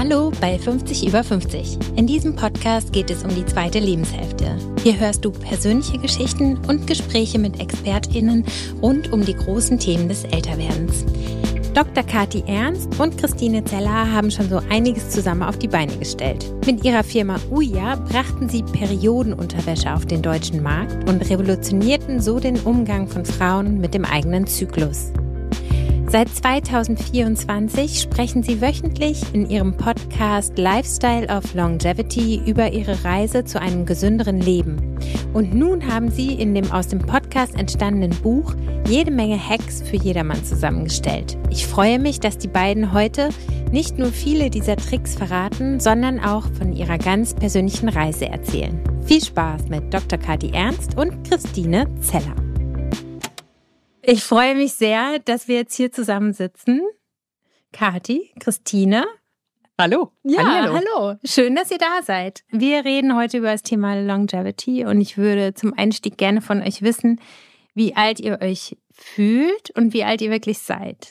Hallo bei 50 über 50. In diesem Podcast geht es um die zweite Lebenshälfte. Hier hörst du persönliche Geschichten und Gespräche mit ExpertInnen rund um die großen Themen des Älterwerdens. Dr. Kathi Ernst und Christine Zeller haben schon so einiges zusammen auf die Beine gestellt. Mit ihrer Firma Uja brachten sie Periodenunterwäsche auf den deutschen Markt und revolutionierten so den Umgang von Frauen mit dem eigenen Zyklus. Seit 2024 sprechen sie wöchentlich in ihrem Podcast Lifestyle of Longevity über ihre Reise zu einem gesünderen Leben. Und nun haben sie in dem aus dem Podcast entstandenen Buch jede Menge Hacks für jedermann zusammengestellt. Ich freue mich, dass die beiden heute nicht nur viele dieser Tricks verraten, sondern auch von ihrer ganz persönlichen Reise erzählen. Viel Spaß mit Dr. Kathi Ernst und Christine Zeller. Ich freue mich sehr, dass wir jetzt hier zusammensitzen. Kathi, Christine. Hallo. Ja, hallo. Schön, dass ihr da seid. Wir reden heute über das Thema Longevity und ich würde zum Einstieg gerne von euch wissen, wie alt ihr euch fühlt und wie alt ihr wirklich seid.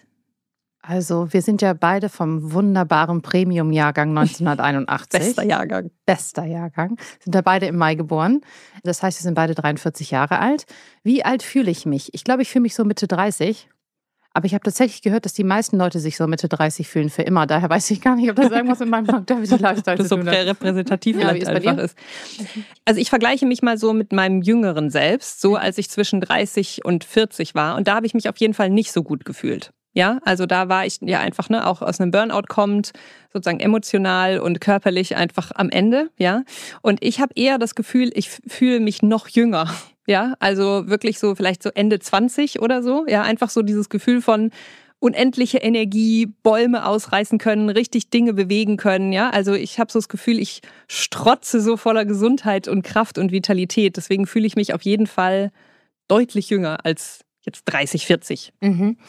Also wir sind ja beide vom wunderbaren Premium-Jahrgang 1981. Bester Jahrgang. Sind ja beide im Mai geboren. Das heißt, wir sind beide 43 Jahre alt. Wie alt fühle ich mich? Ich glaube, ich fühle mich so Mitte 30. Aber ich habe tatsächlich gehört, dass die meisten Leute sich so Mitte 30 fühlen für immer. Daher weiß ich gar nicht, ob das irgendwas mit meinem Longevity-Lifestyle zu tun hat. Das so repräsentativ vielleicht einfach ist. Also ich vergleiche mich mal so mit meinem jüngeren Selbst, so als ich zwischen 30 und 40 war. Und da habe ich mich auf jeden Fall nicht so gut gefühlt. Ja, also da war ich ja einfach, auch aus einem Burnout kommend, sozusagen emotional und körperlich einfach am Ende, ja. Und ich habe eher das Gefühl, ich fühle mich noch jünger, ja. Also wirklich so vielleicht so Ende 20 oder so, ja. Einfach so dieses Gefühl von unendliche Energie, Bäume ausreißen können, richtig Dinge bewegen können, ja. Also ich habe so das Gefühl, ich strotze so voller Gesundheit und Kraft und Vitalität. Deswegen fühle ich mich auf jeden Fall deutlich jünger als jetzt 30, 40. Mhm.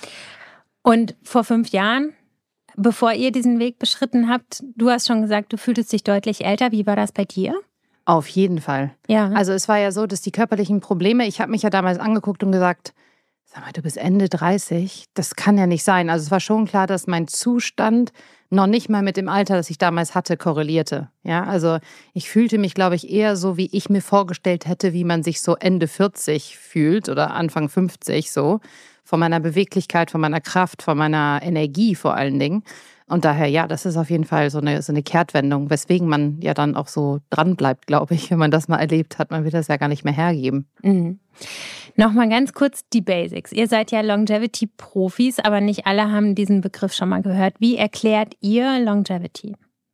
Und vor 5 Jahren, bevor ihr diesen Weg beschritten habt, du hast schon gesagt, du fühltest dich deutlich älter. Wie war das bei dir? Auf jeden Fall. Ja. Also es war ja so, dass die körperlichen Probleme, ich habe mich ja damals angeguckt und gesagt, sag mal, du bist Ende 30, das kann ja nicht sein. Also es war schon klar, dass mein Zustand noch nicht mal mit dem Alter, das ich damals hatte, korrelierte. Ja, also ich fühlte mich, glaube ich, eher so, wie ich mir vorgestellt hätte, wie man sich so Ende 40 fühlt oder Anfang 50 so. Von meiner Beweglichkeit, von meiner Kraft, von meiner Energie vor allen Dingen. Und daher, ja, das ist auf jeden Fall so eine Kehrtwendung, weswegen man ja dann auch so dran bleibt, glaube ich. Wenn man das mal erlebt hat, man wird das ja gar nicht mehr hergeben. Mhm. Nochmal ganz kurz die Basics. Ihr seid ja Longevity-Profis, aber nicht alle haben diesen Begriff schon mal gehört. Wie erklärt ihr Longevity?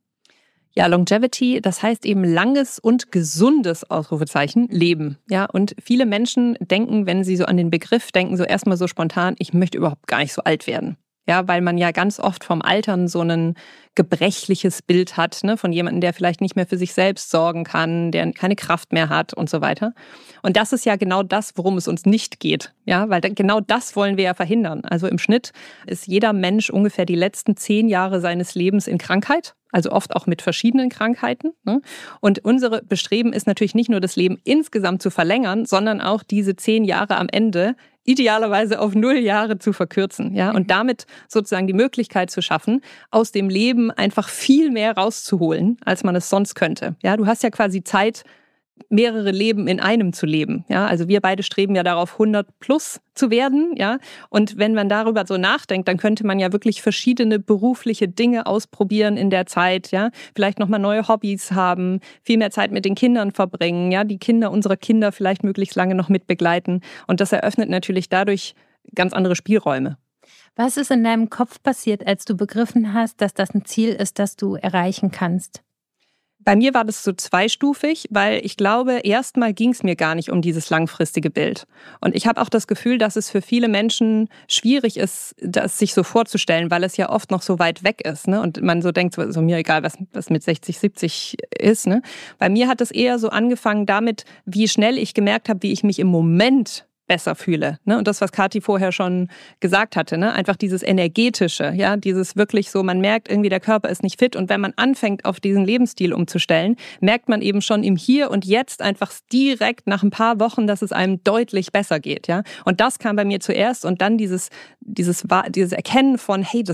Ja, Longevity, das heißt eben langes und gesundes Ausrufezeichen Leben. Ja, und viele Menschen denken, wenn sie so an den Begriff denken, so erstmal so spontan, ich möchte überhaupt gar nicht so alt werden. Ja, weil man ja ganz oft vom Altern so ein gebrechliches Bild hat, ne, von jemandem, der vielleicht nicht mehr für sich selbst sorgen kann, der keine Kraft mehr hat und so weiter. Und das ist ja genau das, worum es uns nicht geht. Ja, weil genau das wollen wir ja verhindern. Also im Schnitt ist jeder Mensch ungefähr die letzten 10 Jahre seines Lebens in Krankheit. Also oft auch mit verschiedenen Krankheiten. Und unsere Bestreben ist natürlich nicht nur das Leben insgesamt zu verlängern, sondern auch diese 10 Jahre am Ende idealerweise auf 0 Jahre zu verkürzen. Ja? Und damit sozusagen die Möglichkeit zu schaffen, aus dem Leben einfach viel mehr rauszuholen, als man es sonst könnte. Ja? Du hast ja quasi Zeit, mehrere Leben in einem zu leben. Ja, also wir beide streben ja darauf, 100 plus zu werden. Ja, und wenn man darüber so nachdenkt, dann könnte man ja wirklich verschiedene berufliche Dinge ausprobieren in der Zeit. Ja, vielleicht nochmal neue Hobbys haben, viel mehr Zeit mit den Kindern verbringen. Ja, die Kinder unserer Kinder vielleicht möglichst lange noch mitbegleiten. Und das eröffnet natürlich dadurch ganz andere Spielräume. Was ist in deinem Kopf passiert, als du begriffen hast, dass das ein Ziel ist, das du erreichen kannst? Bei mir war das so zweistufig, weil ich glaube, erstmal ging es mir gar nicht um dieses langfristige Bild. Und ich habe auch das Gefühl, dass es für viele Menschen schwierig ist, das sich so vorzustellen, weil es ja oft noch so weit weg ist. Ne? Und man so denkt, so mir egal, was mit 60, 70 ist. Ne? Bei mir hat es eher so angefangen damit, wie schnell ich gemerkt habe, wie ich mich im Moment besser fühle. Ne? Und das, was Kathi vorher schon gesagt hatte, ne? Einfach dieses Energetische, ja, dieses wirklich so, man merkt irgendwie, der Körper ist nicht fit. Und wenn man anfängt, auf diesen Lebensstil umzustellen, merkt man eben schon im Hier und Jetzt einfach direkt nach ein paar Wochen, dass es einem deutlich besser geht. Ja? Und das kam bei mir zuerst und dann dieses Erkennen von, hey, das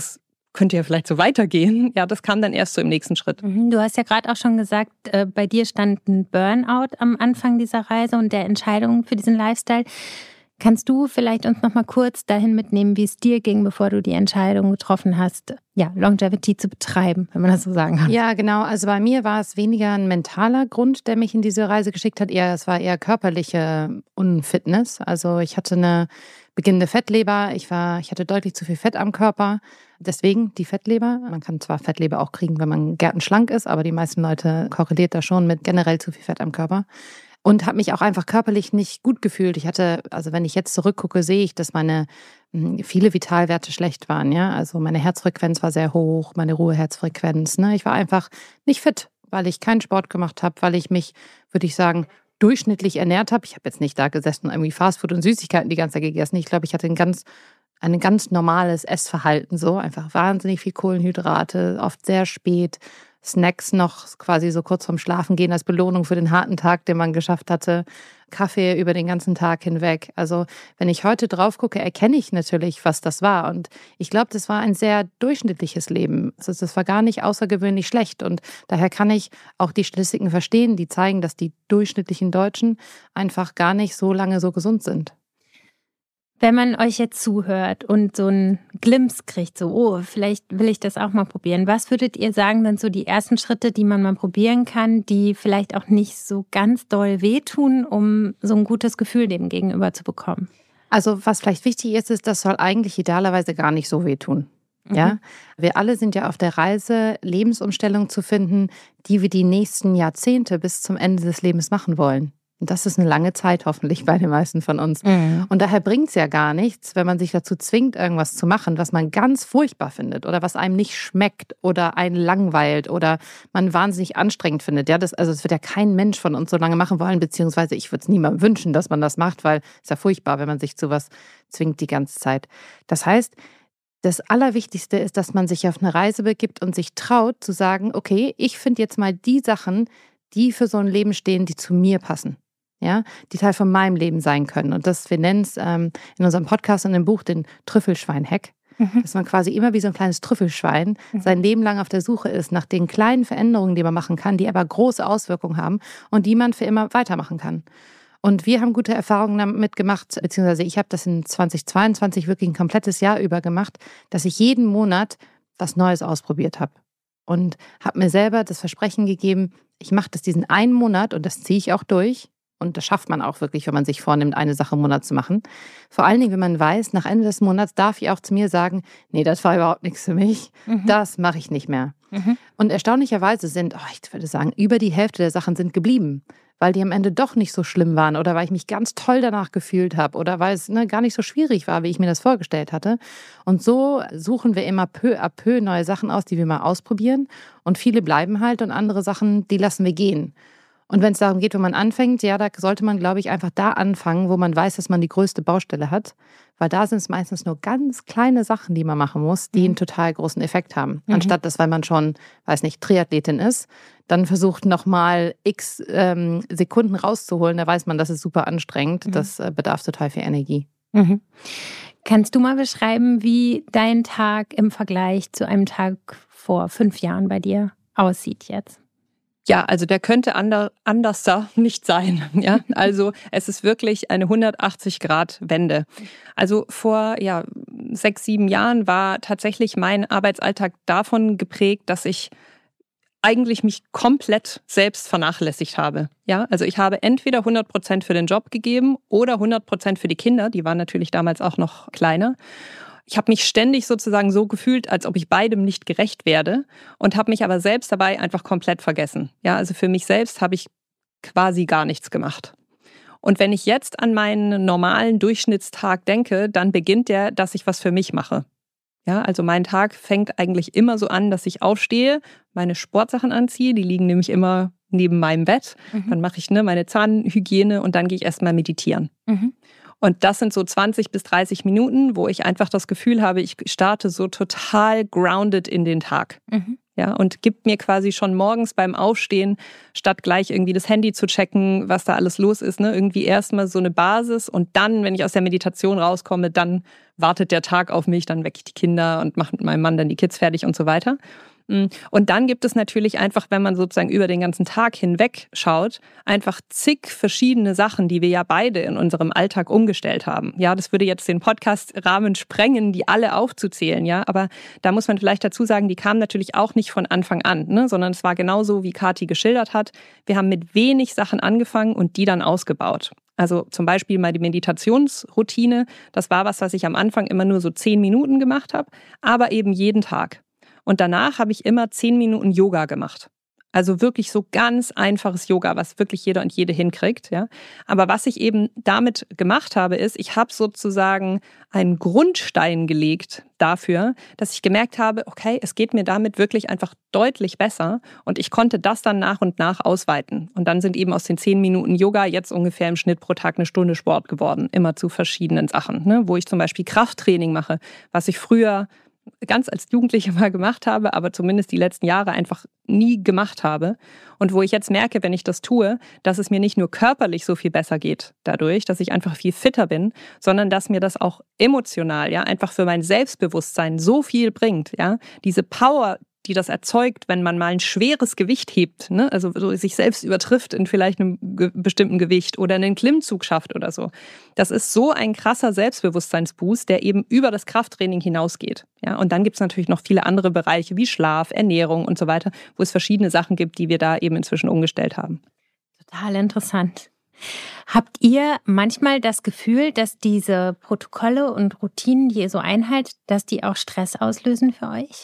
könnte ja vielleicht so weitergehen. Ja, das kam dann erst so im nächsten Schritt. Du hast ja gerade auch schon gesagt, bei dir stand ein Burnout am Anfang dieser Reise und der Entscheidung für diesen Lifestyle. Kannst du vielleicht uns noch mal kurz dahin mitnehmen, wie es dir ging, bevor du die Entscheidung getroffen hast, ja, Longevity zu betreiben, wenn man das so sagen kann? Ja, genau. Also bei mir war es weniger ein mentaler Grund, der mich in diese Reise geschickt hat. Es war eher körperliche Unfitness. Also ich hatte eine beginnende Fettleber. Ich hatte deutlich zu viel Fett am Körper. Deswegen die Fettleber. Man kann zwar Fettleber auch kriegen, wenn man gärtenschlank ist, aber die meisten Leute korreliert da schon mit generell zu viel Fett am Körper. Und habe mich auch einfach körperlich nicht gut gefühlt. Also wenn ich jetzt zurückgucke, sehe ich, dass meine viele Vitalwerte schlecht waren. Ja, also meine Herzfrequenz war sehr hoch, meine Ruheherzfrequenz. Ne? Ich war einfach nicht fit, weil ich keinen Sport gemacht habe, weil ich mich, würde ich sagen, durchschnittlich ernährt habe. Ich habe jetzt nicht da gesessen und irgendwie Fastfood und Süßigkeiten die ganze Zeit gegessen. Ich glaube, ich hatte ein ganz normales Essverhalten, so einfach wahnsinnig viel Kohlenhydrate, oft sehr spät. Snacks noch quasi so kurz vorm Schlafengehen als Belohnung für den harten Tag, den man geschafft hatte. Kaffee über den ganzen Tag hinweg. Also wenn ich heute drauf gucke, erkenne ich natürlich, was das war. Und ich glaube, das war ein sehr durchschnittliches Leben. Also das war gar nicht außergewöhnlich schlecht. Und daher kann ich auch die Statistiken verstehen, die zeigen, dass die durchschnittlichen Deutschen einfach gar nicht so lange so gesund sind. Wenn man euch jetzt zuhört und so einen Glimpse kriegt, so, oh, vielleicht will ich das auch mal probieren. Was würdet ihr sagen, sind so die ersten Schritte, die man mal probieren kann, die vielleicht auch nicht so ganz doll wehtun, um so ein gutes Gefühl dem gegenüber zu bekommen? Also was vielleicht wichtig ist, das soll eigentlich idealerweise gar nicht so wehtun. Ja, wir alle sind ja auf der Reise, Lebensumstellungen zu finden, die wir die nächsten Jahrzehnte bis zum Ende des Lebens machen wollen. Und das ist eine lange Zeit hoffentlich bei den meisten von uns. Und daher bringt es ja gar nichts, wenn man sich dazu zwingt, irgendwas zu machen, was man ganz furchtbar findet oder was einem nicht schmeckt oder einen langweilt oder man wahnsinnig anstrengend findet. Ja, das wird ja kein Mensch von uns so lange machen wollen, beziehungsweise ich würde es niemandem wünschen, dass man das macht, weil es ja furchtbar, wenn man sich zu was zwingt die ganze Zeit. Das heißt, das Allerwichtigste ist, dass man sich auf eine Reise begibt und sich traut zu sagen, okay, ich finde jetzt mal die Sachen, die für so ein Leben stehen, die zu mir passen. Ja, die Teil von meinem Leben sein können. Und wir nennen es in unserem Podcast und im Buch den Trüffelschwein-Hack. Dass man quasi immer wie so ein kleines Trüffelschwein sein Leben lang auf der Suche ist nach den kleinen Veränderungen, die man machen kann, die aber große Auswirkungen haben und die man für immer weitermachen kann. Und wir haben gute Erfahrungen damit gemacht, beziehungsweise ich habe das in 2022 wirklich ein komplettes Jahr über gemacht, dass ich jeden Monat was Neues ausprobiert habe. Und habe mir selber das Versprechen gegeben, ich mache das diesen einen Monat und das ziehe ich auch durch. Und das schafft man auch wirklich, wenn man sich vornimmt, eine Sache im Monat zu machen. Vor allen Dingen, wenn man weiß, nach Ende des Monats darf ich auch zu mir sagen, nee, das war überhaupt nichts für mich. Das mache ich nicht mehr. Und erstaunlicherweise sind, ich würde sagen, über die Hälfte der Sachen sind geblieben, weil die am Ende doch nicht so schlimm waren oder weil ich mich ganz toll danach gefühlt habe oder weil es gar nicht so schwierig war, wie ich mir das vorgestellt hatte. Und so suchen wir immer peu à peu neue Sachen aus, die wir mal ausprobieren. Und viele bleiben halt und andere Sachen, die lassen wir gehen. Und wenn es darum geht, wo man anfängt, ja, da sollte man, glaube ich, einfach da anfangen, wo man weiß, dass man die größte Baustelle hat. Weil da sind es meistens nur ganz kleine Sachen, die man machen muss, die einen total großen Effekt haben. Anstatt dass, weil man schon, Triathletin ist, dann versucht nochmal x Sekunden rauszuholen, da weiß man, das ist super anstrengend. Das bedarf total viel Energie. Kannst du mal beschreiben, wie dein Tag im Vergleich zu einem Tag vor 5 Jahren bei dir aussieht jetzt? Ja, also der könnte anders nicht sein. Ja, also es ist wirklich eine 180-Grad-Wende. Also vor 6, 7 Jahren war tatsächlich mein Arbeitsalltag davon geprägt, dass ich eigentlich mich komplett selbst vernachlässigt habe. Ja, also ich habe entweder 100% für den Job gegeben oder 100% für die Kinder. Die waren natürlich damals auch noch kleiner. Ich habe mich ständig sozusagen so gefühlt, als ob ich beidem nicht gerecht werde und habe mich aber selbst dabei einfach komplett vergessen. Ja, also für mich selbst habe ich quasi gar nichts gemacht. Und wenn ich jetzt an meinen normalen Durchschnittstag denke, dann beginnt der, dass ich was für mich mache. Ja, also mein Tag fängt eigentlich immer so an, dass ich aufstehe, meine Sportsachen anziehe, die liegen nämlich immer neben meinem Bett. Dann mache ich meine Zahnhygiene und dann gehe ich erstmal meditieren. Und das sind so 20 bis 30 Minuten, wo ich einfach das Gefühl habe, ich starte so total grounded in den Tag. Ja, und gibt mir quasi schon morgens beim Aufstehen, statt gleich irgendwie das Handy zu checken, was da alles los ist, ne, irgendwie erstmal so eine Basis und dann, wenn ich aus der Meditation rauskomme, dann wartet der Tag auf mich, dann wecke ich die Kinder und mache mit meinem Mann dann die Kids fertig und so weiter. Und dann gibt es natürlich einfach, wenn man sozusagen über den ganzen Tag hinweg schaut, einfach zig verschiedene Sachen, die wir ja beide in unserem Alltag umgestellt haben. Ja, das würde jetzt den Podcast-Rahmen sprengen, die alle aufzuzählen, ja. Aber da muss man vielleicht dazu sagen, die kamen natürlich auch nicht von Anfang an, ne? Sondern es war genauso, wie Kathi geschildert hat. Wir haben mit wenig Sachen angefangen und die dann ausgebaut. Also zum Beispiel mal die Meditationsroutine. Das war was ich am Anfang immer nur so 10 Minuten gemacht habe, aber eben jeden Tag. Und danach habe ich immer 10 Minuten Yoga gemacht. Also wirklich so ganz einfaches Yoga, was wirklich jeder und jede hinkriegt. Ja. Aber was ich eben damit gemacht habe, ist, ich habe sozusagen einen Grundstein gelegt dafür, dass ich gemerkt habe, okay, es geht mir damit wirklich einfach deutlich besser. Und ich konnte das dann nach und nach ausweiten. Und dann sind eben aus den 10 Minuten Yoga jetzt ungefähr im Schnitt pro Tag 1 Stunde Sport geworden. Immer zu verschiedenen Sachen, ne? Wo ich zum Beispiel Krafttraining mache, was ich früher ganz als Jugendliche mal gemacht habe, aber zumindest die letzten Jahre einfach nie gemacht habe. Und wo ich jetzt merke, wenn ich das tue, dass es mir nicht nur körperlich so viel besser geht dadurch, dass ich einfach viel fitter bin, sondern dass mir das auch emotional, ja, einfach für mein Selbstbewusstsein so viel bringt, ja. Diese Power, die das erzeugt, wenn man mal ein schweres Gewicht hebt, ne? Also so sich selbst übertrifft in vielleicht einem bestimmten Gewicht oder einen Klimmzug schafft oder so. Das ist so ein krasser Selbstbewusstseinsboost, der eben über das Krafttraining hinausgeht. Ja? Und dann gibt es natürlich noch viele andere Bereiche wie Schlaf, Ernährung und so weiter, wo es verschiedene Sachen gibt, die wir da eben inzwischen umgestellt haben. Total interessant. Habt ihr manchmal das Gefühl, dass diese Protokolle und Routinen, die ihr so einhaltet, dass die auch Stress auslösen für euch?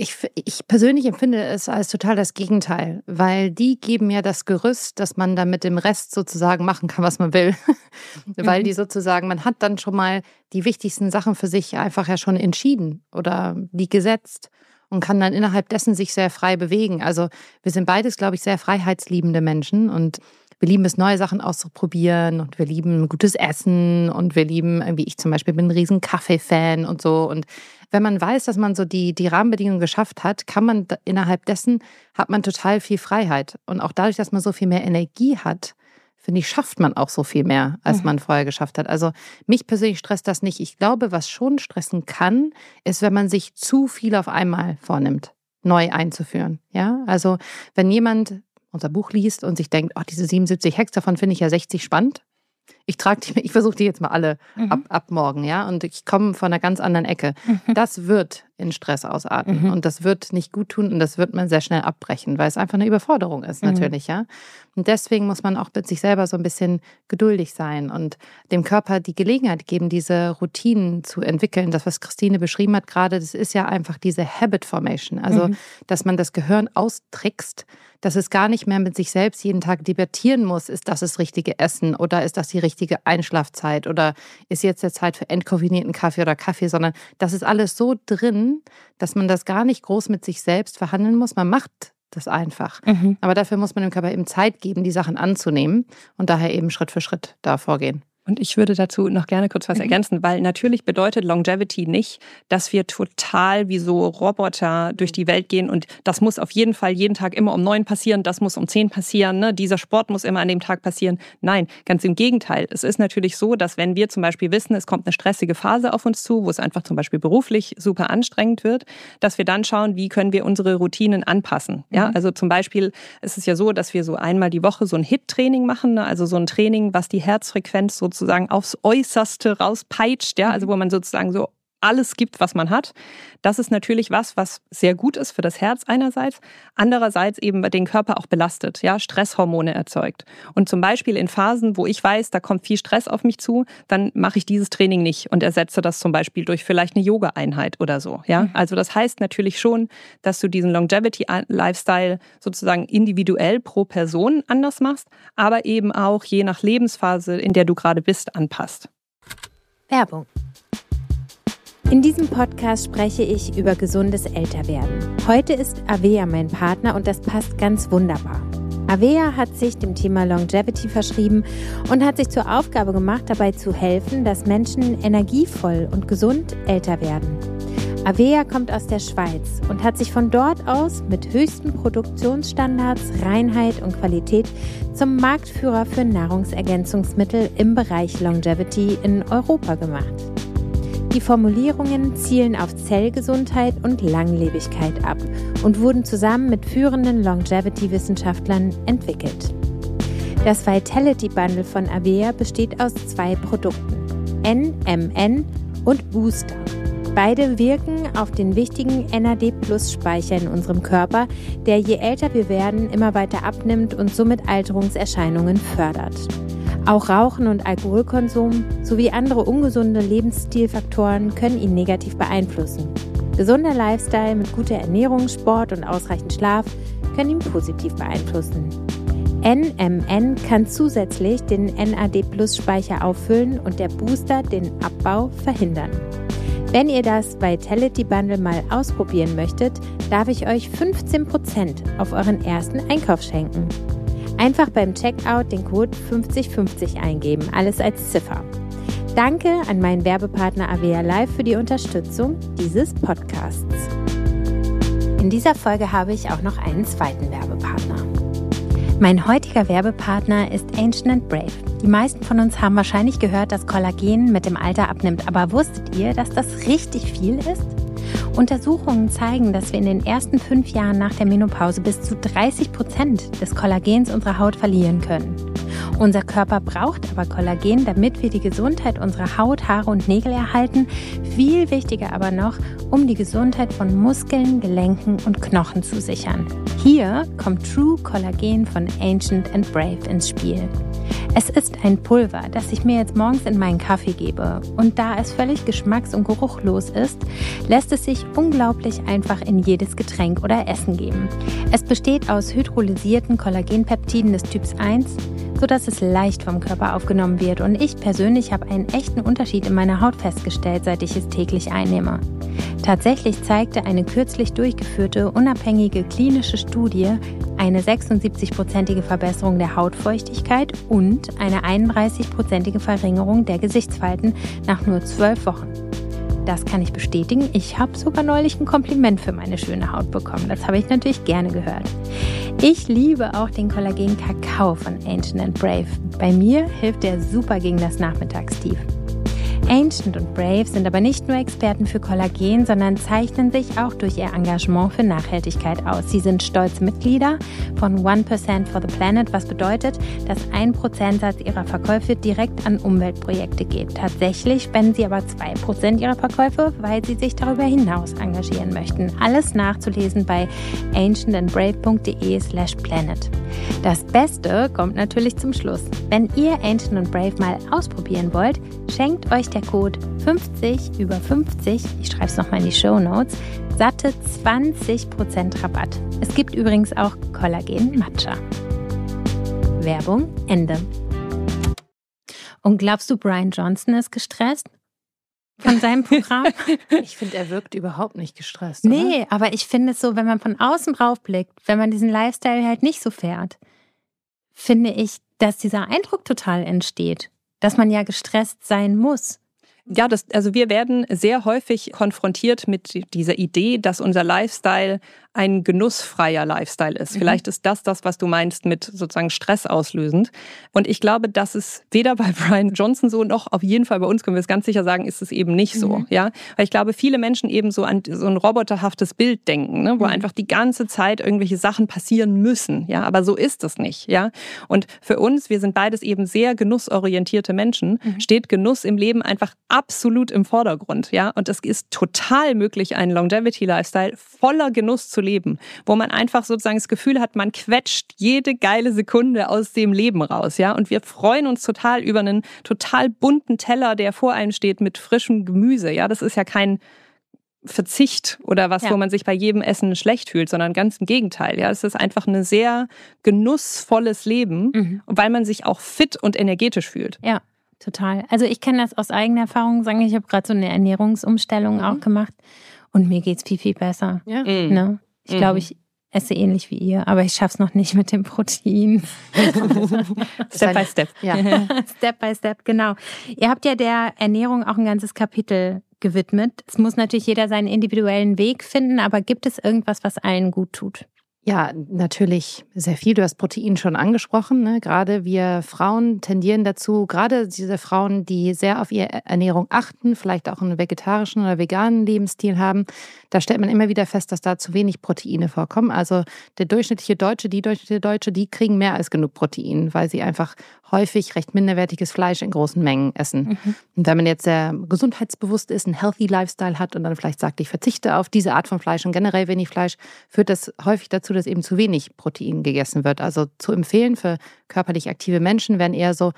Ich persönlich empfinde es als total das Gegenteil, weil die geben ja das Gerüst, dass man dann mit dem Rest sozusagen machen kann, was man will. Weil die sozusagen, man hat dann schon mal die wichtigsten Sachen für sich einfach ja schon entschieden oder die gesetzt und kann dann innerhalb dessen sich sehr frei bewegen. Also wir sind beides, glaube ich, sehr freiheitsliebende Menschen und wir lieben es, neue Sachen auszuprobieren und wir lieben gutes Essen und wir lieben, wie ich zum Beispiel bin ein riesen Kaffee-Fan und so. Und wenn man weiß, dass man so die Rahmenbedingungen geschafft hat, kann man innerhalb dessen, hat man total viel Freiheit. Und auch dadurch, dass man so viel mehr Energie hat, finde ich, schafft man auch so viel mehr, als man vorher geschafft hat. Also mich persönlich stresst das nicht. Ich glaube, was schon stressen kann, ist, wenn man sich zu viel auf einmal vornimmt, neu einzuführen. Ja, also wenn jemand unser Buch liest und sich denkt, oh, diese 77 Hacks, davon finde ich ja 60 spannend. Ich versuche die jetzt mal alle ab morgen, ja, und ich komme von einer ganz anderen Ecke. Das wird in Stress ausarten und das wird nicht gut tun und das wird man sehr schnell abbrechen, weil es einfach eine Überforderung ist natürlich, ja. Und deswegen muss man auch mit sich selber so ein bisschen geduldig sein und dem Körper die Gelegenheit geben, diese Routinen zu entwickeln. Das, was Christine beschrieben hat gerade, das ist ja einfach diese Habit Formation, also dass man das Gehirn austrickst, dass es gar nicht mehr mit sich selbst jeden Tag debattieren muss, ist das richtige Essen oder ist das die richtige Einschlafzeit oder ist jetzt der Zeit für entkoffinierten Kaffee oder Kaffee, sondern das ist alles so drin, dass man das gar nicht groß mit sich selbst verhandeln muss. Man macht das einfach. Aber dafür muss man dem Körper eben Zeit geben, die Sachen anzunehmen und daher eben Schritt für Schritt da vorgehen. Und ich würde dazu noch gerne kurz was ergänzen, weil natürlich bedeutet Longevity nicht, dass wir total wie so Roboter durch die Welt gehen und das muss auf jeden Fall jeden Tag immer um 9 passieren, das muss um 10 passieren, ne? Dieser Sport muss immer an dem Tag passieren. Nein, ganz im Gegenteil. Es ist natürlich so, dass wenn wir zum Beispiel wissen, es kommt eine stressige Phase auf uns zu, wo es einfach zum Beispiel beruflich super anstrengend wird, dass wir dann schauen, wie können wir unsere Routinen anpassen. Ja, also zum Beispiel ist es ja so, dass wir so einmal die Woche so ein HIIT-Training machen, ne? Also so ein Training, was die Herzfrequenz sozusagen aufs Äußerste rauspeitscht, ja, also wo man sozusagen so alles gibt, was man hat. Das ist natürlich was sehr gut ist für das Herz einerseits, andererseits eben den Körper auch belastet, ja, Stresshormone erzeugt. Und zum Beispiel in Phasen, wo ich weiß, da kommt viel Stress auf mich zu, dann mache ich dieses Training nicht und ersetze das zum Beispiel durch vielleicht eine Yoga-Einheit oder so, ja. Also das heißt natürlich schon, dass du diesen Longevity-Lifestyle sozusagen individuell pro Person anders machst, aber eben auch je nach Lebensphase, in der du gerade bist, anpasst. Werbung. In diesem Podcast spreche ich über gesundes Älterwerden. Heute ist Avea mein Partner und das passt ganz wunderbar. Avea hat sich dem Thema Longevity verschrieben und hat sich zur Aufgabe gemacht, dabei zu helfen, dass Menschen energievoll und gesund älter werden. Avea kommt aus der Schweiz und hat sich von dort aus mit höchsten Produktionsstandards, Reinheit und Qualität zum Marktführer für Nahrungsergänzungsmittel im Bereich Longevity in Europa gemacht. Die Formulierungen zielen auf Zellgesundheit und Langlebigkeit ab und wurden zusammen mit führenden Longevity-Wissenschaftlern entwickelt. Das Vitality Bundle von Avea besteht aus 2 Produkten, NMN und Booster. Beide wirken auf den wichtigen NAD+-Speicher in unserem Körper, der je älter wir werden, immer weiter abnimmt und somit Alterungserscheinungen fördert. Auch Rauchen und Alkoholkonsum sowie andere ungesunde Lebensstilfaktoren können ihn negativ beeinflussen. Gesunder Lifestyle mit guter Ernährung, Sport und ausreichend Schlaf können ihn positiv beeinflussen. NMN kann zusätzlich den NAD+-Speicher auffüllen und der Booster den Abbau verhindern. Wenn ihr das Vitality Bundle mal ausprobieren möchtet, darf ich euch 15% auf euren ersten Einkauf schenken. Einfach beim Checkout den Code 5050 eingeben, alles als Ziffer. Danke an meinen Werbepartner Avea Live für die Unterstützung dieses Podcasts. In dieser Folge habe ich auch noch einen zweiten Werbepartner. Mein heutiger Werbepartner ist Ancient & Brave. Die meisten von uns haben wahrscheinlich gehört, dass Kollagen mit dem Alter abnimmt. Aber wusstet ihr, dass das richtig viel ist? Untersuchungen zeigen, dass wir in den ersten 5 Jahren nach der Menopause bis zu 30% des Kollagens unserer Haut verlieren können. Unser Körper braucht aber Kollagen, damit wir die Gesundheit unserer Haut, Haare und Nägel erhalten. Viel wichtiger aber noch, um die Gesundheit von Muskeln, Gelenken und Knochen zu sichern. Hier kommt True Collagen von Ancient & Brave ins Spiel. Es ist ein Pulver, das ich mir jetzt morgens in meinen Kaffee gebe. Und da es völlig geschmacks- und geruchlos ist, lässt es sich unglaublich einfach in jedes Getränk oder Essen geben. Es besteht aus hydrolysierten Kollagenpeptiden des Typs 1, sodass es leicht vom Körper aufgenommen wird. Und ich persönlich habe einen echten Unterschied in meiner Haut festgestellt, seit ich es täglich einnehme. Tatsächlich zeigte eine kürzlich durchgeführte, unabhängige klinische Studie eine 76%ige Verbesserung der Hautfeuchtigkeit und eine 31%ige Verringerung der Gesichtsfalten nach nur 12 Wochen. Das kann ich bestätigen. Ich habe sogar neulich ein Kompliment für meine schöne Haut bekommen. Das habe ich natürlich gerne gehört. Ich liebe auch den Kollagen Kakao von Ancient & Brave. Bei mir hilft der super gegen das Nachmittagstief. Ancient und Brave sind aber nicht nur Experten für Kollagen, sondern zeichnen sich auch durch ihr Engagement für Nachhaltigkeit aus. Sie sind stolze Mitglieder von 1% for the Planet, was bedeutet, dass 1% ihrer Verkäufe direkt an Umweltprojekte geht. Tatsächlich spenden sie aber 2% ihrer Verkäufe, weil sie sich darüber hinaus engagieren möchten. Alles nachzulesen bei ancientandbrave.de/planet. Das Beste kommt natürlich zum Schluss. Wenn ihr Ancient & Brave mal ausprobieren wollt, schenkt euch der Code 50/50, ich schreibe es nochmal in die Shownotes, satte 20% Rabatt. Es gibt übrigens auch Kollagen Matcha. Werbung Ende. Und glaubst du, Brian Johnson ist gestresst von seinem Programm? Ich finde, er wirkt überhaupt nicht gestresst. Nee, oder? aber ich finde es so, wenn man von außen drauf blickt, wenn man diesen Lifestyle halt nicht so fährt, finde ich, dass dieser Eindruck total entsteht, dass man ja gestresst sein muss. Ja, also wir werden sehr häufig konfrontiert mit dieser Idee, dass unser Lifestyle ein genussfreier Lifestyle ist. Vielleicht ist das, was du meinst mit sozusagen Stress auslösend. Und ich glaube, das ist weder bei Brian Johnson so, noch auf jeden Fall bei uns, können wir es ganz sicher sagen, ist es eben nicht so. Ja? Weil ich glaube, viele Menschen eben so an so ein roboterhaftes Bild denken, ne? Wo einfach die ganze Zeit irgendwelche Sachen passieren müssen. Ja? Aber so ist es nicht. Ja? Und für uns, wir sind beides eben sehr genussorientierte Menschen, steht Genuss im Leben einfach absolut im Vordergrund. Ja? Und es ist total möglich, einen Longevity-Lifestyle voller Genuss zu leben, wo man einfach sozusagen das Gefühl hat, man quetscht jede geile Sekunde aus dem Leben raus, ja, und wir freuen uns total über einen total bunten Teller, der vor einem steht mit frischem Gemüse, ja, das ist ja kein Verzicht oder was, wo man sich bei jedem Essen schlecht fühlt, sondern ganz im Gegenteil, ja, es ist einfach ein sehr genussvolles Leben, weil man sich auch fit und energetisch fühlt. Ja, total. Also ich kann das aus eigener Erfahrung sagen, ich habe gerade so eine Ernährungsumstellung auch gemacht und mir geht's viel, viel besser. Ja. Ne? Ich glaube, esse ähnlich wie ihr, aber ich schaffe es noch nicht mit dem Protein. Step by Step. Ja. Step by Step, genau. Ihr habt ja der Ernährung auch ein ganzes Kapitel gewidmet. Es muss natürlich jeder seinen individuellen Weg finden, aber gibt es irgendwas, was allen gut tut? Ja, natürlich sehr viel. Du hast Protein schon angesprochen, ne? Gerade wir Frauen tendieren dazu, gerade diese Frauen, die sehr auf ihre Ernährung achten, vielleicht auch einen vegetarischen oder veganen Lebensstil haben, da stellt man immer wieder fest, dass da zu wenig Proteine vorkommen. Also der durchschnittliche Deutsche, die kriegen mehr als genug Protein, weil sie einfach häufig recht minderwertiges Fleisch in großen Mengen essen. Und wenn man jetzt sehr gesundheitsbewusst ist, einen healthy Lifestyle hat und dann vielleicht sagt, ich verzichte auf diese Art von Fleisch und generell wenig Fleisch, führt das häufig dazu, dass eben zu wenig Protein gegessen wird. Also zu empfehlen für körperlich aktive Menschen wären eher so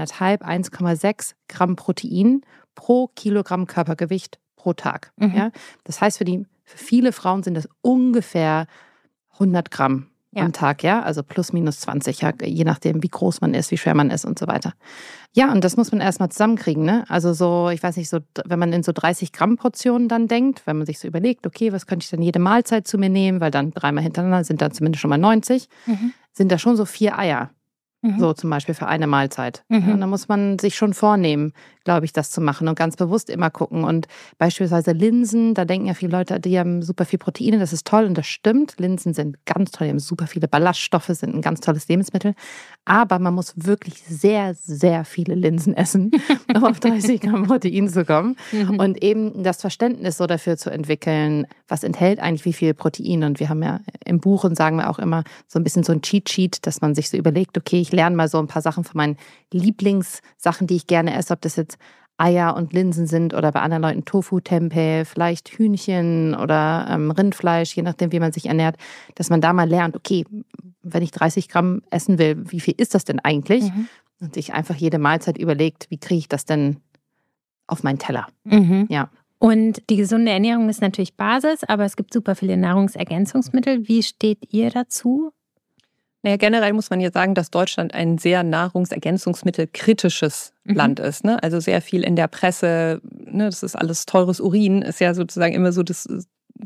1,6 Gramm Protein pro Kilogramm Körpergewicht pro Tag. Ja? Das heißt, für viele Frauen sind das ungefähr 100 Gramm am Tag, ja, also plus minus 20, ja, je nachdem, wie groß man ist, wie schwer man ist und so weiter. Ja, und das muss man erstmal zusammenkriegen, ne? Also so, ich weiß nicht, so, wenn man in so 30 Gramm Portionen dann denkt, wenn man sich so überlegt, okay, was könnte ich denn jede Mahlzeit zu mir nehmen, weil dann 3-mal hintereinander sind dann zumindest schon mal 90, sind da schon so 4 Eier. So zum Beispiel für eine Mahlzeit. Ja, und da muss man sich schon vornehmen, glaube ich, das zu machen und ganz bewusst immer gucken. Und beispielsweise Linsen, da denken ja viele Leute, die haben super viel Proteine, das ist toll und das stimmt. Linsen sind ganz toll, die haben super viele Ballaststoffe, sind ein ganz tolles Lebensmittel. Aber man muss wirklich sehr, sehr viele Linsen essen, um auf 30 Gramm Protein zu kommen. Und eben das Verständnis so dafür zu entwickeln, was enthält eigentlich wie viel Protein. Und wir haben ja im Buch und sagen wir auch immer so ein bisschen so ein Cheat-Sheet, dass man sich so überlegt, okay, ich lerne mal so ein paar Sachen von meinen Lieblingssachen, die ich gerne esse, ob das jetzt Eier und Linsen sind oder bei anderen Leuten Tofu, Tempeh, vielleicht Hühnchen oder Rindfleisch, je nachdem, wie man sich ernährt, dass man da mal lernt, okay, wenn ich 30 Gramm essen will, wie viel ist das denn eigentlich? Und sich einfach jede Mahlzeit überlegt, wie kriege ich das denn auf meinen Teller? Ja. Und die gesunde Ernährung ist natürlich Basis, aber es gibt super viele Nahrungsergänzungsmittel. Wie steht ihr dazu? Naja, generell muss man ja sagen, dass Deutschland ein sehr nahrungsergänzungsmittelkritisches Land ist. Ne? Also sehr viel in der Presse, ne, das ist alles teures Urin, ist ja sozusagen immer so das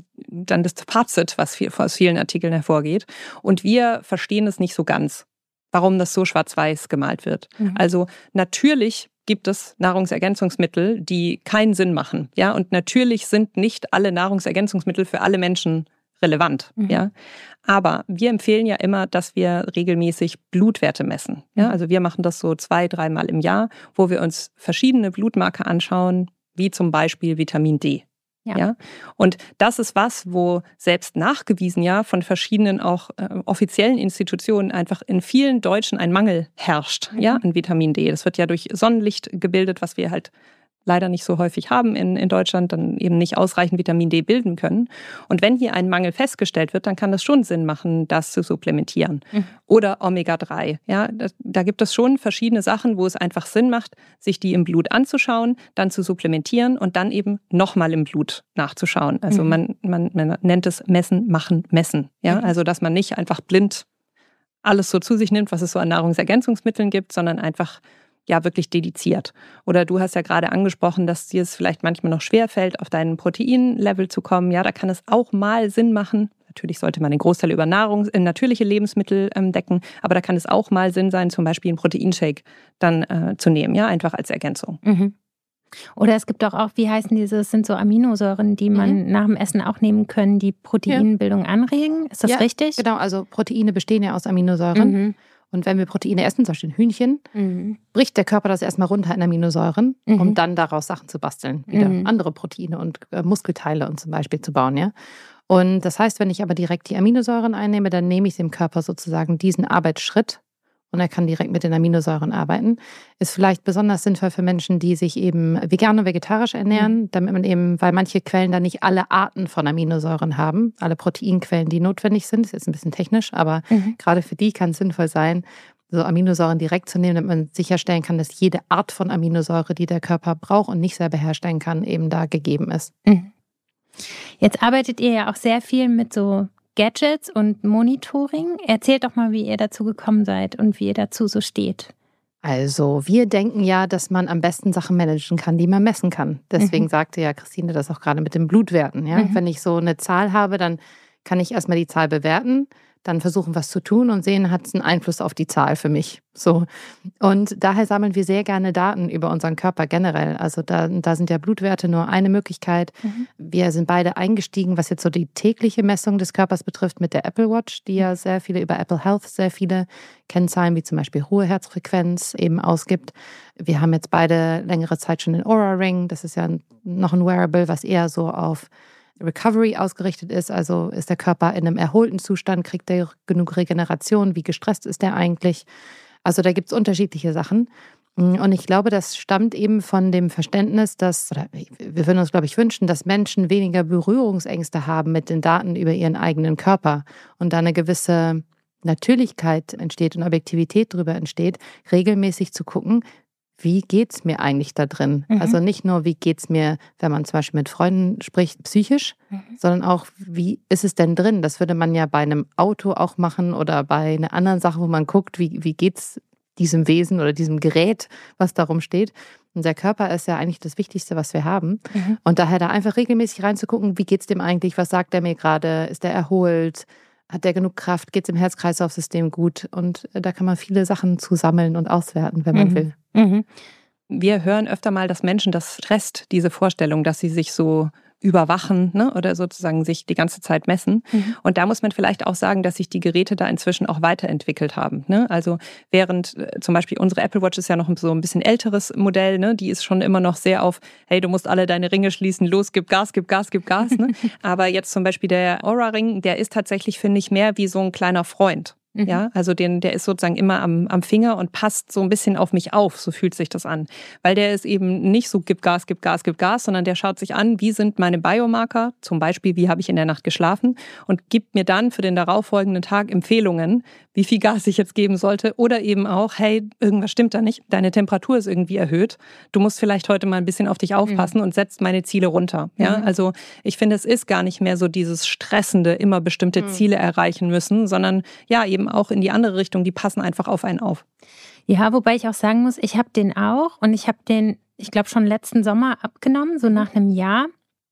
Fazit, was aus vielen Artikeln hervorgeht. Und wir verstehen es nicht so ganz, warum das so schwarz-weiß gemalt wird. Also natürlich gibt es Nahrungsergänzungsmittel, die keinen Sinn machen. Ja? Und natürlich sind nicht alle Nahrungsergänzungsmittel für alle Menschen relevant. Ja? Aber wir empfehlen ja immer, dass wir regelmäßig Blutwerte messen. Ja? Also wir machen das so 2-3 Mal im Jahr, wo wir uns verschiedene Blutmarker anschauen, wie zum Beispiel Vitamin D. Ja? Und das ist was, wo selbst nachgewiesen ja von verschiedenen auch offiziellen Institutionen einfach in vielen Deutschen ein Mangel herrscht, ja, an Vitamin D. Das wird ja durch Sonnenlicht gebildet, was wir halt leider nicht so häufig haben in Deutschland, dann eben nicht ausreichend Vitamin D bilden können. Und wenn hier ein Mangel festgestellt wird, dann kann das schon Sinn machen, das zu supplementieren. Oder Omega-3. Ja, da gibt es schon verschiedene Sachen, wo es einfach Sinn macht, sich die im Blut anzuschauen, dann zu supplementieren und dann eben nochmal im Blut nachzuschauen. Also man nennt es Messen, Machen, Messen. Ja, also dass man nicht einfach blind alles so zu sich nimmt, was es so an Nahrungsergänzungsmitteln gibt, sondern einfach ja wirklich dediziert. Oder du hast ja gerade angesprochen, dass dir es vielleicht manchmal noch schwerfällt, auf deinen Proteinlevel zu kommen. Ja, da kann es auch mal Sinn machen. Natürlich sollte man den Großteil über natürliche Lebensmittel decken, aber da kann es auch mal Sinn sein, zum Beispiel einen Proteinshake dann zu nehmen, ja, einfach als Ergänzung. Oder es gibt auch, wie heißen diese, es sind so Aminosäuren, die man nach dem Essen auch nehmen können, die Proteinbildung anregen. Ist das richtig? Genau, also Proteine bestehen ja aus Aminosäuren. Und wenn wir Proteine essen, zum Beispiel Hühnchen, bricht der Körper das erstmal runter in Aminosäuren, um dann daraus Sachen zu basteln. Wieder andere Proteine und Muskelteile und zum Beispiel zu bauen. Ja? Und das heißt, wenn ich aber direkt die Aminosäuren einnehme, dann nehme ich dem Körper sozusagen diesen Arbeitsschritt und er kann direkt mit den Aminosäuren arbeiten. Ist vielleicht besonders sinnvoll für Menschen, die sich eben vegan und vegetarisch ernähren, damit man eben, weil manche Quellen da nicht alle Arten von Aminosäuren haben, alle Proteinquellen, die notwendig sind. Das ist jetzt ein bisschen technisch, aber gerade für die kann es sinnvoll sein, so Aminosäuren direkt zu nehmen, damit man sicherstellen kann, dass jede Art von Aminosäure, die der Körper braucht und nicht selber herstellen kann, eben da gegeben ist. Jetzt arbeitet ihr ja auch sehr viel mit so Gadgets und Monitoring. Erzählt doch mal, wie ihr dazu gekommen seid und wie ihr dazu so steht. Also wir denken ja, dass man am besten Sachen managen kann, die man messen kann. Deswegen sagte ja Christine das auch gerade mit den Blutwerten. Ja? Wenn ich so eine Zahl habe, dann kann ich erstmal die Zahl bewerten, dann versuchen, was zu tun und sehen, hat es einen Einfluss auf die Zahl für mich. So. Und daher sammeln wir sehr gerne Daten über unseren Körper generell. Also da sind ja Blutwerte nur eine Möglichkeit. Wir sind beide eingestiegen, was jetzt so die tägliche Messung des Körpers betrifft, mit der Apple Watch, die ja sehr viele über Apple Health sehr viele Kennzahlen, wie zum Beispiel hohe Herzfrequenz eben ausgibt. Wir haben jetzt beide längere Zeit schon den Oura Ring. Das ist ja noch ein Wearable, was eher so auf Recovery ausgerichtet ist, also ist der Körper in einem erholten Zustand, kriegt er genug Regeneration, wie gestresst ist er eigentlich? Also da gibt es unterschiedliche Sachen. Und ich glaube, das stammt eben von dem Verständnis, wir würden uns, glaube ich, wünschen, dass Menschen weniger Berührungsängste haben mit den Daten über ihren eigenen Körper und da eine gewisse Natürlichkeit entsteht und Objektivität darüber entsteht, regelmäßig zu gucken, wie geht's mir eigentlich da drin? Also nicht nur, wie geht's mir, wenn man zum Beispiel mit Freunden spricht, psychisch, sondern auch, wie ist es denn drin? Das würde man ja bei einem Auto auch machen oder bei einer anderen Sache, wo man guckt, wie geht's diesem Wesen oder diesem Gerät, was darum steht. Und der Körper ist ja eigentlich das Wichtigste, was wir haben. Und daher da einfach regelmäßig reinzugucken, wie geht's dem eigentlich? Was sagt er mir gerade? Ist er erholt? Hat der genug Kraft? Geht es im Herz-Kreislauf-System gut? Und da kann man viele Sachen zusammeln und auswerten, wenn man will. Wir hören öfter mal, dass Menschen das stresst, diese Vorstellung, dass sie sich so überwachen, ne, oder sozusagen sich die ganze Zeit messen. Und da muss man vielleicht auch sagen, dass sich die Geräte da inzwischen auch weiterentwickelt haben. Ne? Also während zum Beispiel unsere Apple Watch ist ja noch so ein bisschen älteres Modell, ne? Die ist schon immer noch sehr auf, hey, du musst alle deine Ringe schließen, los, gib Gas, gib Gas, gib Gas. Ne? Aber jetzt zum Beispiel der Oura Ring, der ist tatsächlich, finde ich, mehr wie so ein kleiner Freund. Ja, also der ist sozusagen immer am Finger und passt so ein bisschen auf mich auf, so fühlt sich das an. Weil der ist eben nicht so gib Gas, gib Gas, gib Gas, sondern der schaut sich an, wie sind meine Biomarker, zum Beispiel, wie habe ich in der Nacht geschlafen und gibt mir dann für den darauffolgenden Tag Empfehlungen, wie viel Gas ich jetzt geben sollte oder eben auch, hey, irgendwas stimmt da nicht, deine Temperatur ist irgendwie erhöht, du musst vielleicht heute mal ein bisschen auf dich aufpassen und setzt meine Ziele runter. Ja, also ich finde, es ist gar nicht mehr so dieses stressende, immer bestimmte Ziele erreichen müssen, sondern ja, eben auch in die andere Richtung, die passen einfach auf einen auf. Ja, wobei ich auch sagen muss, ich habe den auch und ich habe den, ich glaube, schon letzten Sommer abgenommen, so nach einem Jahr.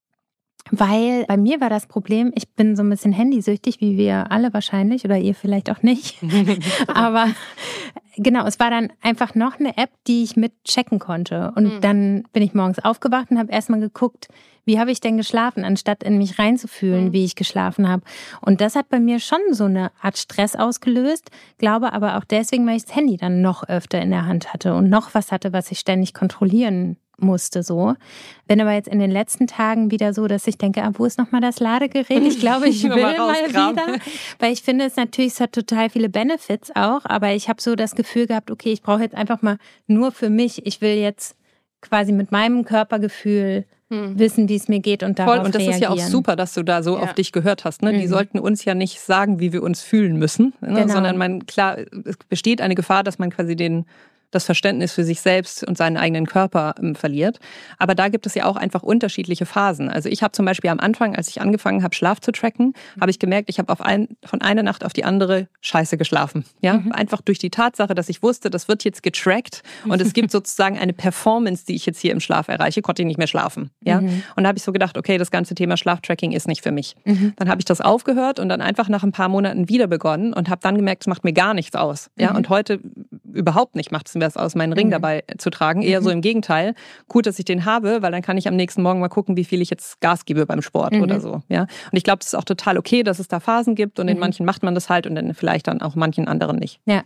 Weil bei mir war das Problem, ich bin so ein bisschen handysüchtig, wie wir alle wahrscheinlich, oder ihr vielleicht auch nicht. Aber genau, es war dann einfach noch eine App, die ich mit checken konnte. Und dann bin ich morgens aufgewacht und habe erstmal geguckt, wie habe ich denn geschlafen, anstatt in mich reinzufühlen, wie ich geschlafen habe. Und das hat bei mir schon so eine Art Stress ausgelöst, glaube aber auch deswegen, weil ich das Handy dann noch öfter in der Hand hatte und noch was hatte, was ich ständig kontrollieren musste so. Bin aber jetzt in den letzten Tagen wieder so, dass ich denke, wo ist nochmal das Ladegerät? Ich glaube, ich will mal wieder. Weil ich finde es natürlich, es hat total viele Benefits auch, aber ich habe so das Gefühl gehabt, okay, ich brauche jetzt einfach mal nur für mich, ich will jetzt quasi mit meinem Körpergefühl wissen, wie es mir geht und darauf reagieren. Und das ist ja auch super, dass du da so auf dich gehört hast. Ne? Die sollten uns ja nicht sagen, wie wir uns fühlen müssen, ne? Sondern klar, es besteht eine Gefahr, dass man quasi das Verständnis für sich selbst und seinen eigenen Körper verliert. Aber da gibt es ja auch einfach unterschiedliche Phasen. Also ich habe zum Beispiel am Anfang, als ich angefangen habe, Schlaf zu tracken, habe ich gemerkt, ich habe von einer Nacht auf die andere scheiße geschlafen. Ja? Einfach durch die Tatsache, dass ich wusste, das wird jetzt getrackt und es gibt sozusagen eine Performance, die ich jetzt hier im Schlaf erreiche, konnte ich nicht mehr schlafen. Ja? Und da habe ich so gedacht, okay, das ganze Thema Schlaftracking ist nicht für mich. Dann habe ich das aufgehört und dann einfach nach ein paar Monaten wieder begonnen und habe dann gemerkt, es macht mir gar nichts aus. Ja? Und heute überhaupt nicht macht es mir das aus, meinen Ring dabei zu tragen. Eher so im Gegenteil. Gut, dass ich den habe, weil dann kann ich am nächsten Morgen mal gucken, wie viel ich jetzt Gas gebe beim Sport oder so. Ja? Und ich glaube, es ist auch total okay, dass es da Phasen gibt und in manchen macht man das halt und dann vielleicht dann auch manchen anderen nicht. Ja.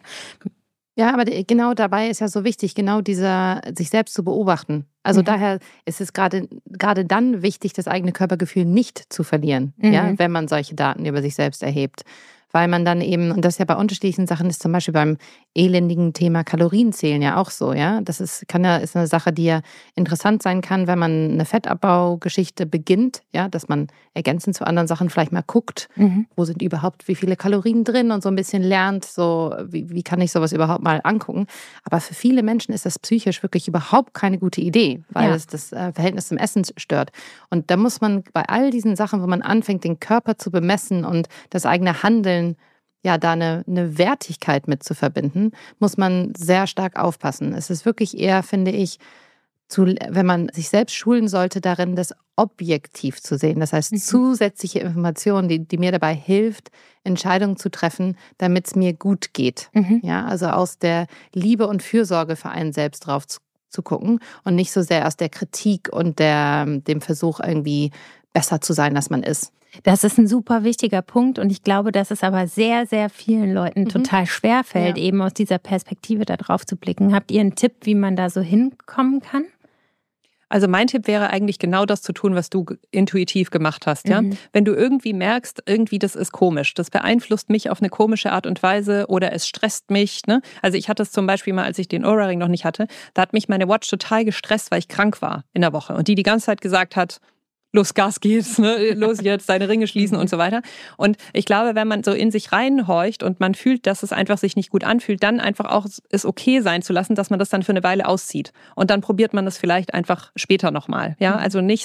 Ja, aber genau dabei ist ja so wichtig, genau dieser, sich selbst zu beobachten. Also daher ist es gerade dann wichtig, das eigene Körpergefühl nicht zu verlieren, ja, wenn man solche Daten über sich selbst erhebt. Weil man dann eben, und das ja bei unterschiedlichen Sachen ist, zum Beispiel beim elendigen Thema Kalorienzählen ja auch so, ja. Das ist eine Sache, die ja interessant sein kann, wenn man eine Fettabbaugeschichte beginnt, ja, dass man ergänzend zu anderen Sachen vielleicht mal guckt, wo sind überhaupt wie viele Kalorien drin und so ein bisschen lernt, so wie kann ich sowas überhaupt mal angucken. Aber für viele Menschen ist das psychisch wirklich überhaupt keine gute Idee, weil es das Verhältnis zum Essen stört. Und da muss man bei all diesen Sachen, wo man anfängt, den Körper zu bemessen und das eigene Handeln ja da eine Wertigkeit mit zu verbinden, muss man sehr stark aufpassen. Es ist wirklich eher, finde ich, wenn man sich selbst schulen sollte, darin das objektiv zu sehen. Das heißt, zusätzliche Informationen, die mir dabei hilft, Entscheidungen zu treffen, damit es mir gut geht. Ja, also aus der Liebe und Fürsorge für einen selbst drauf zu gucken und nicht so sehr aus der Kritik und dem Versuch, irgendwie besser zu sein, als man ist. Das ist ein super wichtiger Punkt und ich glaube, dass es aber sehr, sehr vielen Leuten total schwer fällt, eben aus dieser Perspektive da drauf zu blicken. Habt ihr einen Tipp, wie man da so hinkommen kann? Also mein Tipp wäre eigentlich genau das zu tun, was du intuitiv gemacht hast. Ja? Wenn du irgendwie merkst, irgendwie das ist komisch, das beeinflusst mich auf eine komische Art und Weise oder es stresst mich. Ne? Also ich hatte es zum Beispiel mal, als ich den Oura Ring noch nicht hatte, da hat mich meine Watch total gestresst, weil ich krank war in der Woche und die ganze Zeit gesagt hat, los, Gas geht's, ne? Los jetzt, deine Ringe schließen und so weiter. Und ich glaube, wenn man so in sich reinhorcht und man fühlt, dass es einfach sich nicht gut anfühlt, dann einfach auch es okay sein zu lassen, dass man das dann für eine Weile auszieht. Und dann probiert man das vielleicht einfach später nochmal. Ja, also nicht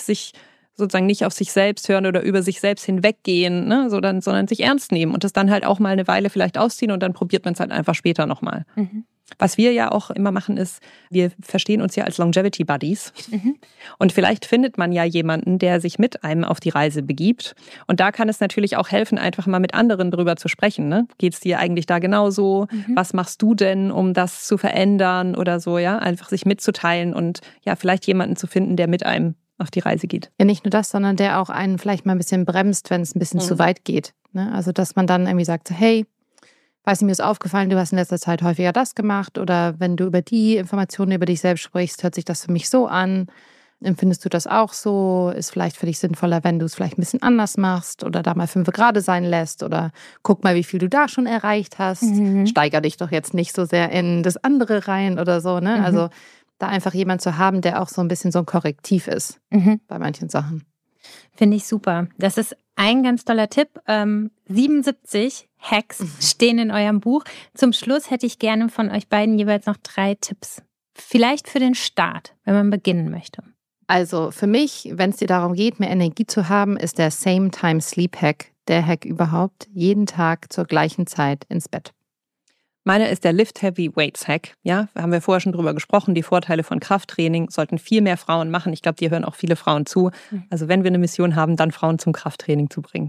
auf sich selbst hören oder über sich selbst hinweggehen, ne? Sondern sich ernst nehmen und das dann halt auch mal eine Weile vielleicht ausziehen und dann probiert man es halt einfach später nochmal. Was wir ja auch immer machen ist, wir verstehen uns ja als Longevity Buddies. Und vielleicht findet man ja jemanden, der sich mit einem auf die Reise begibt. Und da kann es natürlich auch helfen, einfach mal mit anderen drüber zu sprechen. Ne? Geht es dir eigentlich da genauso? Was machst du denn, um das zu verändern oder so? Ja, einfach sich mitzuteilen und ja, vielleicht jemanden zu finden, der mit einem auf die Reise geht. Ja, nicht nur das, sondern der auch einen vielleicht mal ein bisschen bremst, wenn es ein bisschen zu weit geht. Ne? Also, dass man dann irgendwie sagt, hey, weiß nicht, mir ist aufgefallen, du hast in letzter Zeit häufiger das gemacht oder wenn du über die Informationen über dich selbst sprichst, hört sich das für mich so an. Empfindest du das auch so? Ist vielleicht für dich sinnvoller, wenn du es vielleicht ein bisschen anders machst oder da mal 5 Grad sein lässt oder guck mal, wie viel du da schon erreicht hast. Steiger dich doch jetzt nicht so sehr in das andere rein oder so. Ne? Also da einfach jemand zu haben, der auch so ein bisschen so ein Korrektiv ist bei manchen Sachen. Finde ich super. Das ist ein ganz toller Tipp. 77 Hacks stehen in eurem Buch. Zum Schluss hätte ich gerne von euch beiden jeweils noch 3 Tipps. Vielleicht für den Start, wenn man beginnen möchte. Also für mich, wenn es dir darum geht, mehr Energie zu haben, ist der Same Time Sleep Hack der Hack überhaupt. Jeden Tag zur gleichen Zeit ins Bett. Meiner ist der Lift Heavy Weights Hack. Ja, haben wir vorher schon drüber gesprochen. Die Vorteile von Krafttraining sollten viel mehr Frauen machen. Ich glaube, dir hören auch viele Frauen zu. Also wenn wir eine Mission haben, dann Frauen zum Krafttraining zu bringen.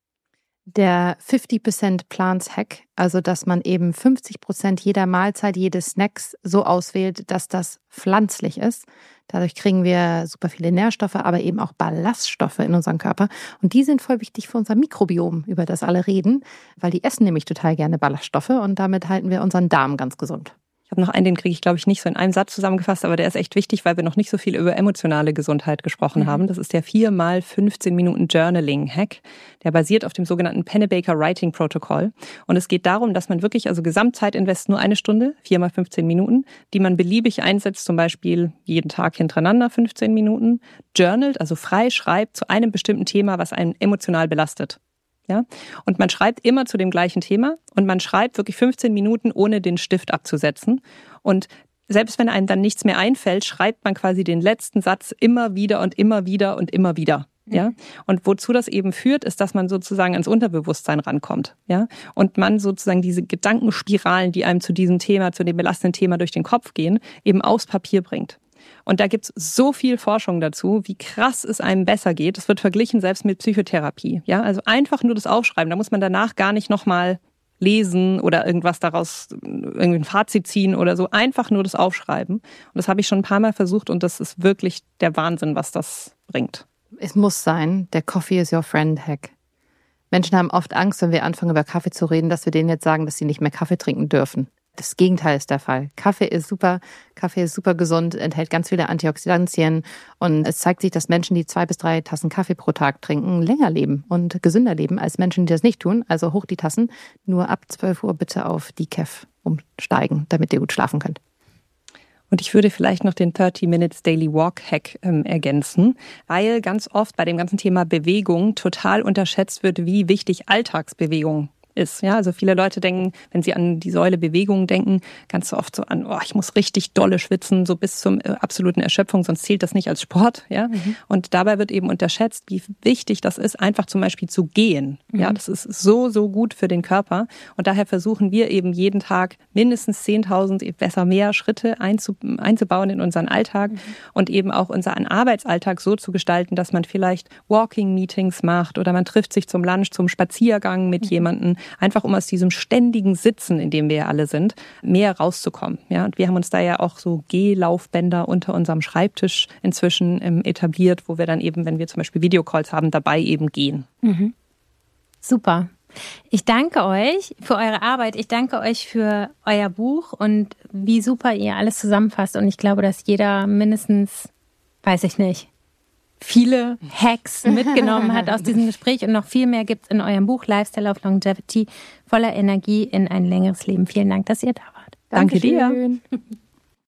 Der 50% Plants Hack, also dass man eben 50% jeder Mahlzeit, jedes Snacks so auswählt, dass das pflanzlich ist. Dadurch kriegen wir super viele Nährstoffe, aber eben auch Ballaststoffe in unseren Körper. Und die sind voll wichtig für unser Mikrobiom, über das alle reden, weil die essen nämlich total gerne Ballaststoffe und damit halten wir unseren Darm ganz gesund. Ich habe noch einen, den kriege ich, glaube ich, nicht so in einem Satz zusammengefasst, aber der ist echt wichtig, weil wir noch nicht so viel über emotionale Gesundheit gesprochen haben. Das ist der 4x15 Minuten Journaling-Hack. Der basiert auf dem sogenannten Pennebaker Writing Protocol. Und es geht darum, dass man wirklich, also Gesamtzeitinvest nur 1 Stunde, 4x15 Minuten, die man beliebig einsetzt, zum Beispiel jeden Tag hintereinander 15 Minuten, journalt, also frei schreibt zu einem bestimmten Thema, was einen emotional belastet. Ja? Und man schreibt immer zu dem gleichen Thema und man schreibt wirklich 15 Minuten, ohne den Stift abzusetzen. Und selbst wenn einem dann nichts mehr einfällt, schreibt man quasi den letzten Satz immer wieder und immer wieder und immer wieder. Ja? Und wozu das eben führt, ist, dass man sozusagen ans Unterbewusstsein rankommt. Ja? Und man sozusagen diese Gedankenspiralen, die einem zu diesem Thema, zu dem belastenden Thema durch den Kopf gehen, eben aufs Papier bringt. Und da gibt's so viel Forschung dazu, wie krass es einem besser geht. Es wird verglichen selbst mit Psychotherapie. Ja, also einfach nur das Aufschreiben. Da muss man danach gar nicht nochmal lesen oder irgendwas daraus, irgendwie ein Fazit ziehen oder so. Einfach nur das Aufschreiben. Und das habe ich schon ein paar Mal versucht und das ist wirklich der Wahnsinn, was das bringt. Es muss sein, der Coffee is your friend Hack. Menschen haben oft Angst, wenn wir anfangen, über Kaffee zu reden, dass wir denen jetzt sagen, dass sie nicht mehr Kaffee trinken dürfen. Das Gegenteil ist der Fall. Kaffee ist super gesund, enthält ganz viele Antioxidantien und es zeigt sich, dass Menschen, die 2 bis 3 Tassen Kaffee pro Tag trinken, länger leben und gesünder leben als Menschen, die das nicht tun. Also hoch die Tassen, nur ab 12 Uhr bitte auf Decaf umsteigen, damit ihr gut schlafen könnt. Und ich würde vielleicht noch den 30 Minutes Daily Walk Hack ergänzen, weil ganz oft bei dem ganzen Thema Bewegung total unterschätzt wird, wie wichtig Alltagsbewegung ist. Ja, also viele Leute denken, wenn sie an die Säule Bewegung denken, ganz oft so an, ich muss richtig dolle schwitzen, so bis zum absoluten Erschöpfung, sonst zählt das nicht als Sport. Ja, und dabei wird eben unterschätzt, wie wichtig das ist, einfach zum Beispiel zu gehen. Ja, das ist so gut für den Körper. Und daher versuchen wir eben jeden Tag mindestens 10.000, besser mehr Schritte einzubauen in unseren Alltag und eben auch unseren Arbeitsalltag so zu gestalten, dass man vielleicht Walking-Meetings macht oder man trifft sich zum Lunch, zum Spaziergang mit jemandem, einfach um aus diesem ständigen Sitzen, in dem wir alle sind, mehr rauszukommen. Ja, und wir haben uns da ja auch so Geh-Laufbänder unter unserem Schreibtisch inzwischen etabliert, wo wir dann eben, wenn wir zum Beispiel Videocalls haben, dabei eben gehen. Super. Ich danke euch für eure Arbeit. Ich danke euch für euer Buch und wie super ihr alles zusammenfasst. Und ich glaube, dass jeder mindestens, weiß ich nicht, viele Hacks mitgenommen hat aus diesem Gespräch. Und noch viel mehr gibt es in eurem Buch Lifestyle of Longevity, voller Energie in ein längeres Leben. Vielen Dank, dass ihr da wart. Danke dir.